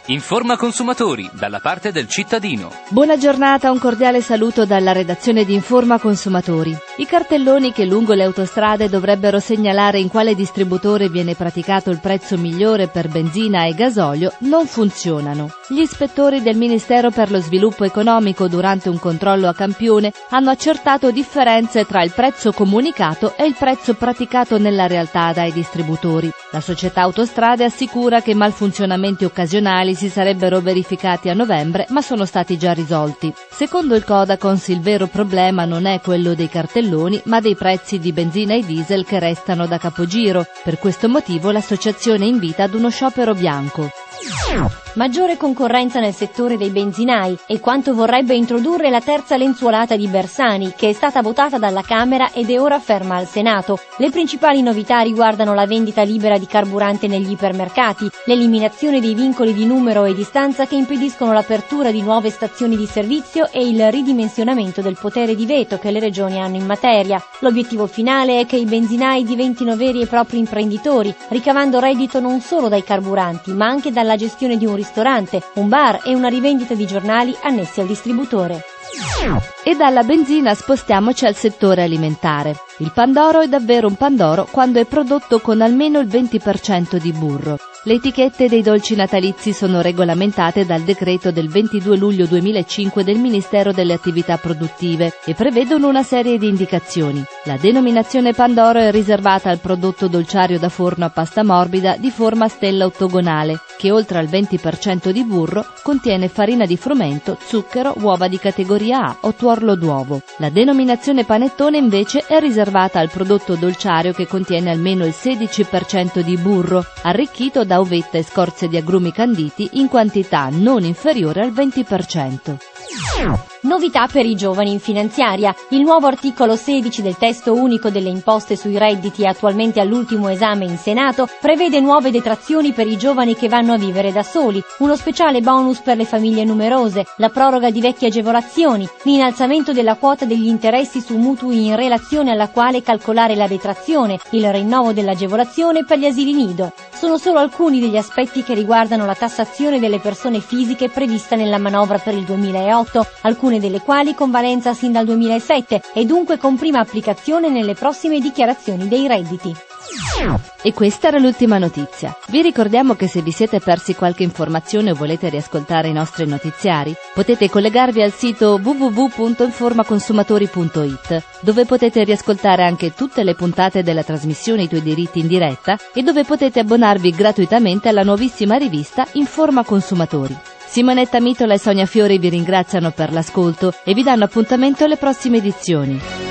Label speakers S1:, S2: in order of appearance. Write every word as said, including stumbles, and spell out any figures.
S1: Informa consumatori, dalla parte del cittadino.
S2: Buona giornata, un cordiale saluto dalla redazione di Informa Consumatori. I cartelloni che lungo le autostrade dovrebbero segnalare in quale distributore viene praticato il prezzo migliore per benzina e gasolio non funzionano. Gli ispettori del Ministero per lo Sviluppo Economico durante un controllo a campione hanno accertato differenze tra il prezzo comunicato e il prezzo praticato nella realtà dai distributori. La società Autostrade assicura che malfunzionamenti occasionali si sarebbero verificati a novembre, ma sono stati già risolti. Secondo il Codacons il vero problema non è quello dei cartelloni, ma dei prezzi di benzina e diesel che restano da capogiro. Per questo motivo l'associazione invita ad uno sciopero bianco.
S3: Maggiore concorrenza nel settore dei benzinai e quanto vorrebbe introdurre la terza lenzuolata di Bersani, che è stata votata dalla Camera ed è ora ferma al Senato. Le principali novità riguardano la vendita libera di carburante negli ipermercati, l'eliminazione dei vincoli di numero e distanza che impediscono l'apertura di nuove stazioni di servizio e il ridimensionamento del potere di veto che le regioni hanno in materia. L'obiettivo finale è che i benzinai diventino veri e propri imprenditori, ricavando reddito non solo dai carburanti, ma anche dalla gestione di un ristorante, un bar e una rivendita di giornali annessi al distributore.
S2: E dalla benzina spostiamoci al settore alimentare. Il pandoro è davvero un pandoro quando è prodotto con almeno il venti per cento di burro. Le etichette dei dolci natalizi sono regolamentate dal decreto del ventidue luglio duemilacinque del Ministero delle Attività Produttive e prevedono una serie di indicazioni. La denominazione pandoro è riservata al prodotto dolciario da forno a pasta morbida di forma stella ottagonale, che oltre al venti per cento di burro contiene farina di frumento, zucchero, uova di categoria A o tuorlo d'uovo. La denominazione panettone invece è riservata al prodotto dolciario che contiene almeno il sedici per cento di burro, arricchito da uvetta e scorze di agrumi canditi in quantità non inferiore al venti per cento.
S3: Novità per i giovani in finanziaria. Il nuovo articolo sedici del testo unico delle imposte sui redditi, attualmente all'ultimo esame in Senato, prevede nuove detrazioni per i giovani che vanno a vivere da soli, uno speciale bonus per le famiglie numerose, la proroga di vecchie agevolazioni, l'innalzamento della quota degli interessi su mutui in relazione alla quale calcolare la detrazione, il rinnovo dell'agevolazione per gli asili nido. Sono solo alcuni degli aspetti che riguardano la tassazione delle persone fisiche prevista nella manovra per il duemilaotto, alcune delle quali con valenza sin dal duemilasette e dunque con prima applicazione nelle prossime dichiarazioni dei redditi.
S2: E questa era l'ultima notizia. Vi ricordiamo che se vi siete persi qualche informazione o volete riascoltare i nostri notiziari, potete collegarvi al sito w w w punto informaconsumatori punto i t, dove potete riascoltare anche tutte le puntate della trasmissione I tuoi diritti in diretta e dove potete abbonarvi gratuitamente alla nuovissima rivista Informa Consumatori. Simonetta Mitola e Sonia Fiori vi ringraziano per l'ascolto e vi danno appuntamento alle prossime edizioni.